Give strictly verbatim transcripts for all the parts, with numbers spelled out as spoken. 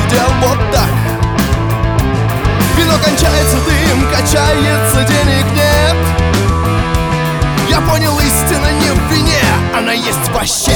дел вот так. Вино кончается, дым качается, денег нет. Я понял, истина не в вине, она есть вообще.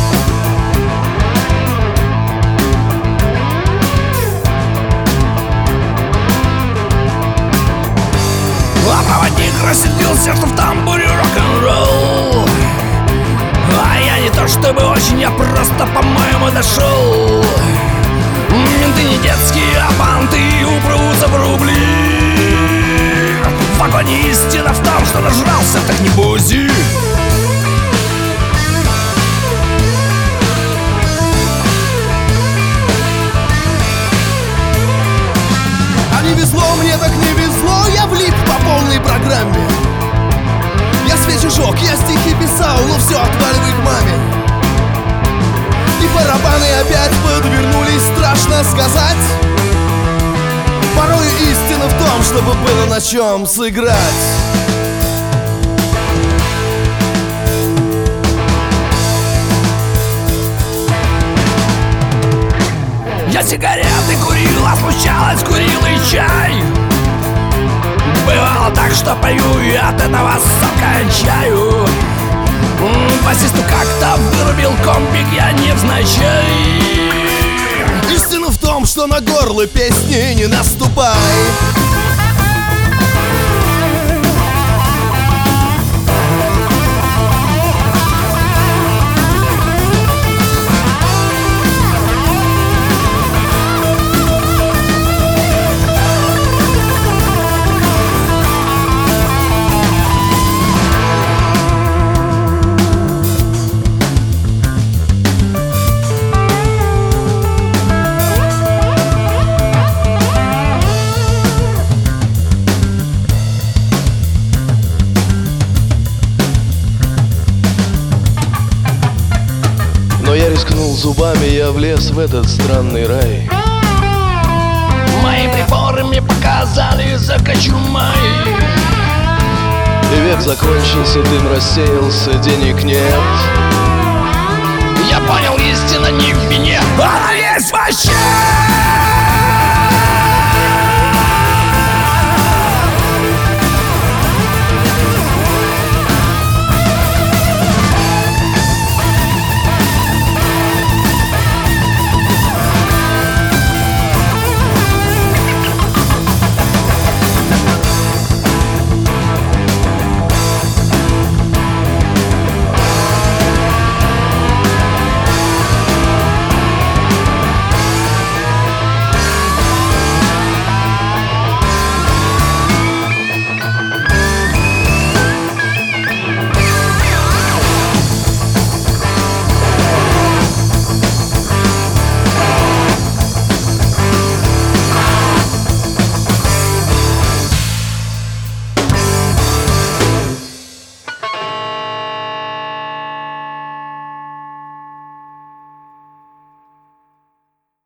А проводник рассердил сердце в тамбуре рок-н-ролл. А я не то чтобы очень, я просто, по-моему, дошел. Менты не детские, а банты упрутся в рубли. В вагоне истина в том, что нажрался, так не бузи. А не везло мне, так не везло, я влип по полной программе. Я свечи жег, я стихи писал, но все, отваливай к маме. И барабаны опять подвернулись, страшно сказать. Порой истина в том, чтобы было на чем сыграть. Я сигареты курил, а случалось курил и чай. Бывало так, что пою и от этого сам кончаю. Басисту как-то вырубил комбик, я невзначай. Истина в том, что на горло песни не наступай. Но я рискнул зубами, я влез в этот странный рай. Мои приборы мне показали закочумай. И век закончился, дым рассеялся, денег нет. Я понял, истина не в